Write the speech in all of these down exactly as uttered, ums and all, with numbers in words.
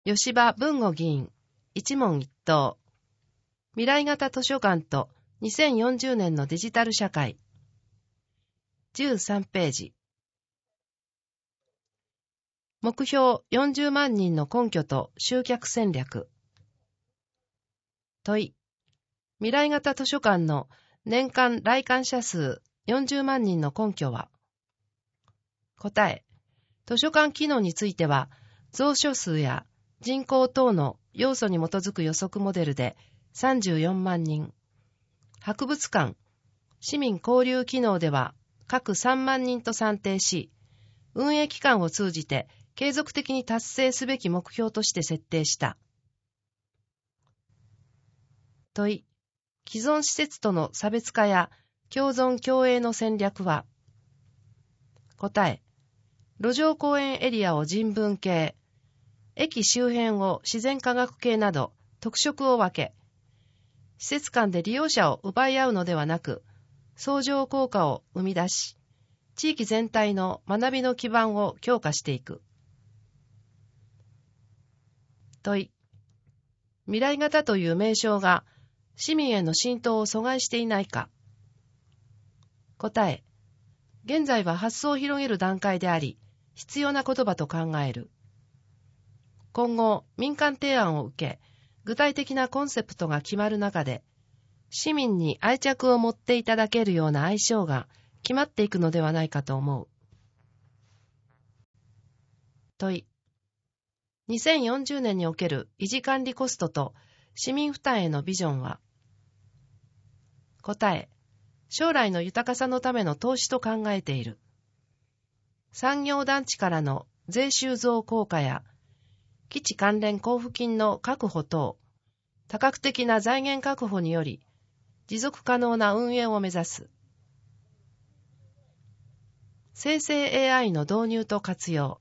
吉羽文吾議員、一問一答。未来型図書館とにせんよんじゅうねんのデジタル社会。じゅうさんページ。目標よんじゅうまんにんの根拠と集客戦略。問い。未来型図書館の年間来館者数よんじゅうまんにんの根拠は？答え。図書館機能については、蔵書数や人口等の要素に基づく予測モデルでさんじゅうよんまんにん。博物館、市民交流機能では各さんまんにんと算定し、運営期間を通じて継続的に達成すべき目標として設定した。問い。既存施設との差別化や共存共栄の戦略は？答え。路上公園エリアを人文系、駅周辺を自然科学系など特色を分け、施設間で利用者を奪い合うのではなく、相乗効果を生み出し、地域全体の学びの基盤を強化していく。問い。未来型という名称が市民への浸透を阻害していないか？答え。現在は発想を広げる段階であり、必要な言葉と考える。今後、民間提案を受け、具体的なコンセプトが決まる中で、市民に愛着を持っていただけるような愛称が決まっていくのではないかと思う。問い。にせんよんじゅうねんにおける維持管理コストと市民負担へのビジョンは？答え。将来の豊かさのための投資と考えている。産業団地からの税収増効果や、基地関連交付金の確保等、多角的な財源確保により、持続可能な運営を目指す。生成 エーアイ の導入と活用。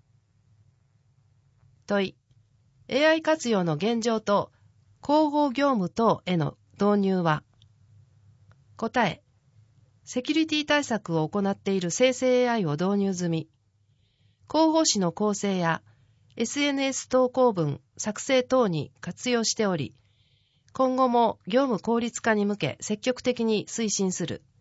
問い。エーアイ 活用の現状と広報業務等への導入は？答え。セキュリティ対策を行っている生成 エーアイ を導入済み。広報誌の構成や エスエヌエス 投稿文作成等に活用しており、今後も業務効率化に向け積極的に推進する。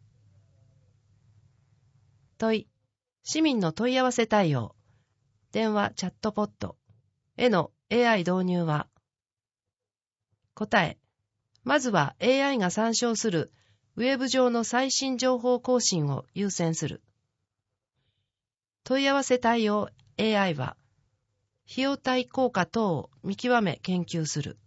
問い。市民の問い合わせ対応、電話チャットポットへの エーアイ 導入は？答え。まずは エーアイ が参照するウェブ上の最新情報更新を優先する。問い合わせ対応 エーアイ は、費用対効果等を見極め研究する。